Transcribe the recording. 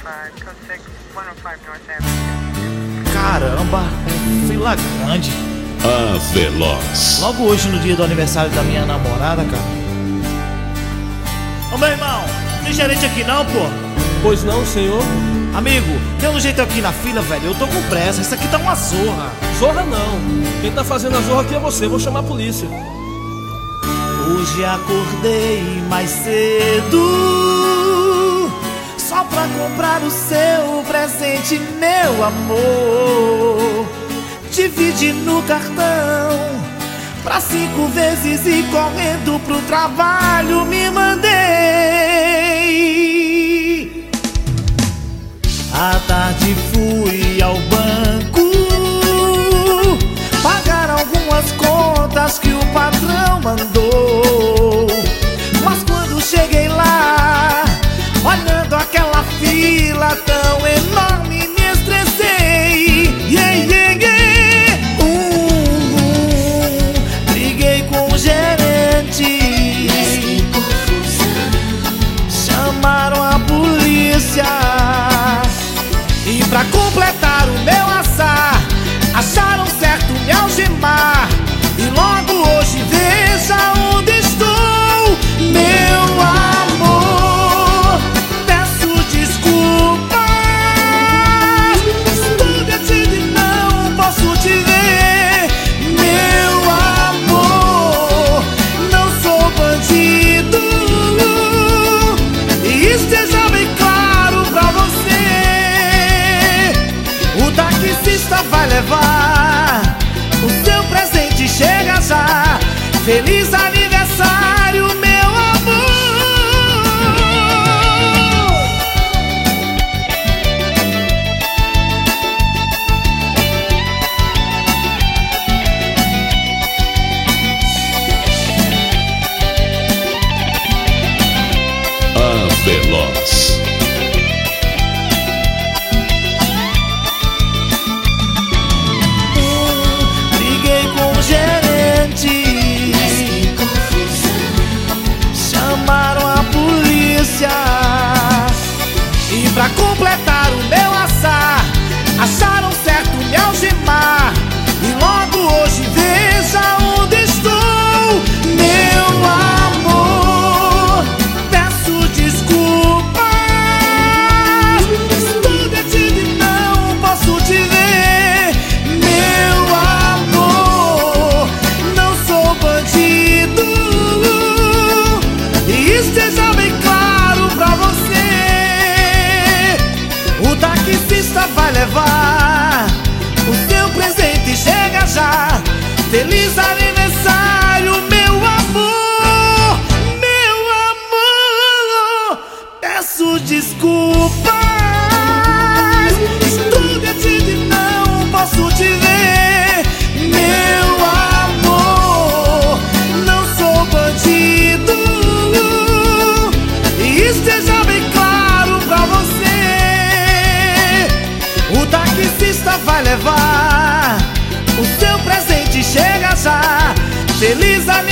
Caramba, fila grande. A Veloz. Logo hoje no dia do aniversário da minha namorada, cara. Ô meu irmão, tem gerente aqui não, pô? Pois não, senhor? Amigo, tem um jeito aqui na fila, velho. Eu tô com pressa, isso aqui tá uma zorra. Zorra não. Quem tá fazendo a zorra aqui é você, vou chamar a polícia. Hoje acordei mais cedo só pra comprar o seu presente, meu amor. Dividi no cartão pra 5 vezes e correndo pro trabalho me mandei. À tarde fui ao banco pagar algumas contas que o patrão mandou. Mas quando cheguei lá, olhando aquela fila tão enorme, me estressei. Briguei com o gerente, chamaram a polícia. E pra completar o meu azar, acharam certo me algemar. E logo hoje veja onde estou, meu amor. Peço desculpas, estou detido e não posso te ver, meu amor. Não sou bandido, e esteja bem claro pra você. O taxista vai levar o seu presente, chega já. Feliz aniversário, meu amor. A Veloz. Briguei com o gerente, chamaram a polícia. E pra completar o meu azar, acharam certo me algemar. E logo hoje veja onde estou, meu amor. Peço desculpas, estou detido e não posso te ver, meu amor. Não sou bandido, e esteja bem claro pra você. O taxista vai levar o seu presente, chega já. Feliz aniversário, meu amor, meu amor. Peço desculpas, estou detido e não posso te ver, meu amor. Não sou bandido, e esteja bem claro pra você. O taxista vai levar o seu presente, chega já. Feliz aniversário.